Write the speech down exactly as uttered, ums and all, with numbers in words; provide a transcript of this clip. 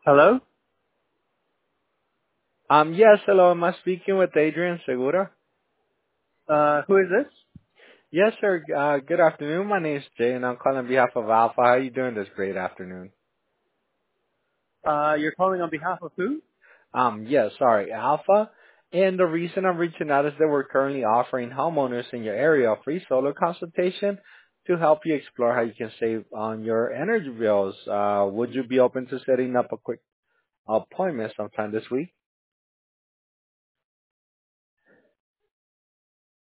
Hello? Um, yes, hello. Am I speaking with Adrian Segura? Uh, who is this? Yes, sir. Uh, good afternoon. My name is Jay, and I'm calling on behalf of Alpha. How are you doing this great afternoon? Uh, you're calling on behalf of who? Um, yes, sorry, Alpha. And the reason I'm reaching out is that we're currently offering homeowners in your area a free solar consultation to help you explore how you can save on your energy bills. Uh, would you be open to setting up a quick appointment sometime this week?